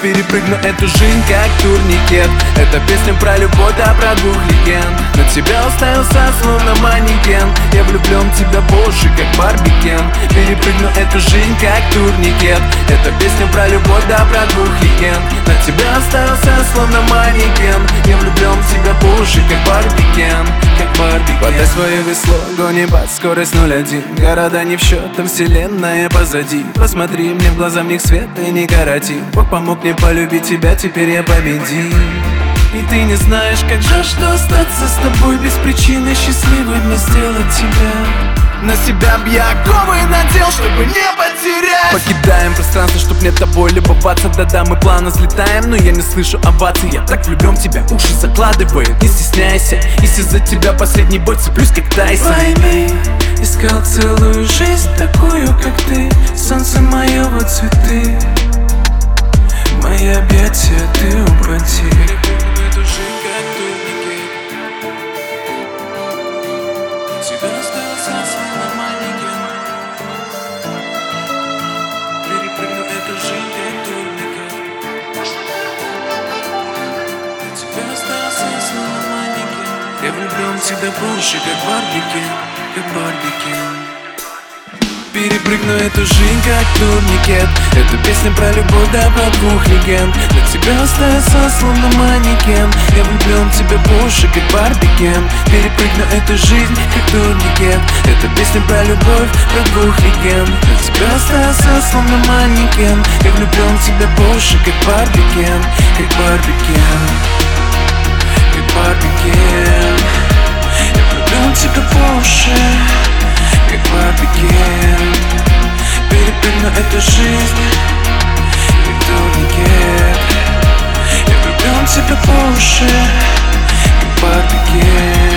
Перепрыгну эту жизнь как турникет. Это песня про любовь, да про двух легенд. На тебя уставился словно манекен. Я влюблен в тебя больше как барбикен. Перепрыгну эту жизнь как турникет. Это песня про любовь, да про двух легенд. На тебя остался словно манекен. Я влюблен в тебя больше как барбикен. Подай свое весло, гони под скорость 0,1. Города не в счет, а вселенная позади. Посмотри мне в глаза, в них свет и не каратин. Бог помог мне полюбить тебя, теперь я победил. И ты не знаешь, как жаль, что остаться с тобой без причины счастливой мне сделать тебя. На себя б я оковы надел, чтобы не потерять. Покидаем пространство, чтоб не тобой любоваться. Да-да, мы плавно взлетаем, но я не слышу оваций. Я так влюблен в тебя, уши закладывает, не стесняйся. Если за тебя последний бой, цеплюсь как Тайсон. Пойми, искал целую жизнь такую, как ты. Солнце мое, вот цветы. Мои объятия, ты упади. Я влюблен в тебя больше, как барбикен, как барбикен. Перепрыгну эту жизнь, как турникет. Это песня про любовь, да про двух легенд. Для тебя остается словно манекен. Я влюблен в тебя больше, как барбикен. Перепрыгну эту жизнь, как турникет. Это песня про любовь, про двух легенд. Для тебя остается словно манекен. Я влюблен в тебя больше, как барбикен, как барбикен, как барбикен. Я влюблен в тебя больше, как барбикен. Перепрыгну эту жизнь, как турникет. Я влюблен в тебя больше, как барбикен.